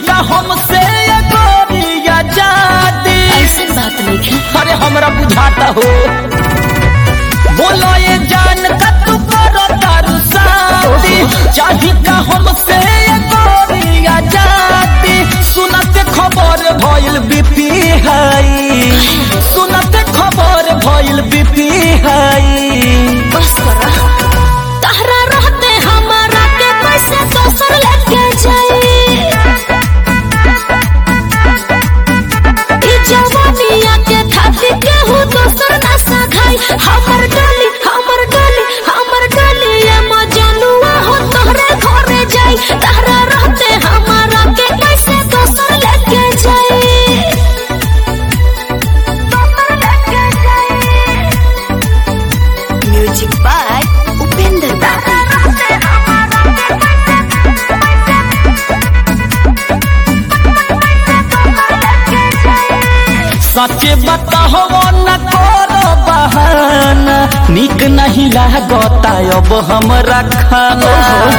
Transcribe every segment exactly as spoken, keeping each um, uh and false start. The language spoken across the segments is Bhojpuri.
का हमसे गोरिया जादी ऐसी बात नहीं है। अरे हमरा बुझाता हो बोलो ये जान का तू करो तारू शादी चाही का हमसे गोरिया जादी सुनते खबर भइल बीपी हाई सुनते खबर भइल बीपी हाई बस करा तहरा रहते हमारा के पैसे दोसर लेके जाई ई जवानिया के खातिर केहू दोसर ना सधाई हमर डोली हमर डोली हमर डोली ये मजनुआ हो तोहरे घरे जाई तहरा रहते हमारा के पैसे दोसर लेके जाई दोसर लेके जाई म्यूजिक बाय उपेंद्र दा सच्चे बताहो न करो बहाना निक नहीं लागता अब हमरा खाना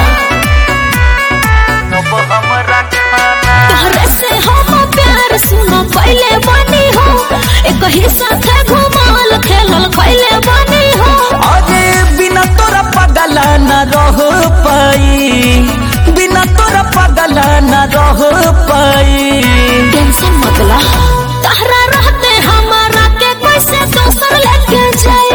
अब हमरा खाना तोहरे से हम प्यार सुनो पहले बनी हो एक ही साथ घुमाल खेलल पहले बनी हो अरे बिना तोरा पगला न रह पाई बिना तोरा पगला न रह पाई टेंशन मत ला तहरा रहते हमारा के पैसे दोसर लेके जाई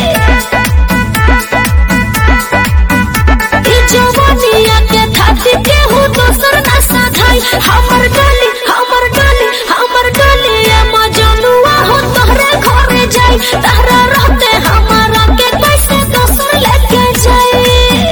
ई जवानिया के खातिर केहू दोसर ना सधाई हमर डोली हमर डोली हमर डोली ये मजनुआ हो तोहरे घरे जाई तहरा रहते हमारा के पैसे दोसर लेके जाई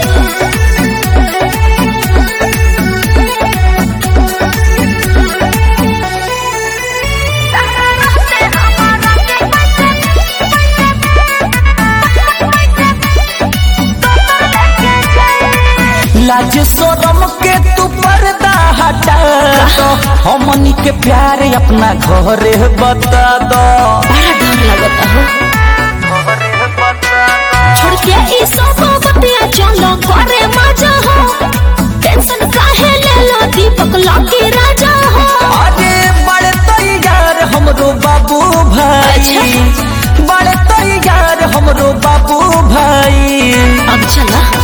लाज शरम के तू पर्दा हटा दो हमनी के प्यार अपना घरे बता दो बड़ा डर लगता हो छोड़ के ई सब बतिया चलो घरे मजा हो टेंशन काहे ले लो दीपक लागे राजा हो अरे बड़े तैयार हमरो बाबू भाई बड़े तैयार हमरो बाबू भाई अब चला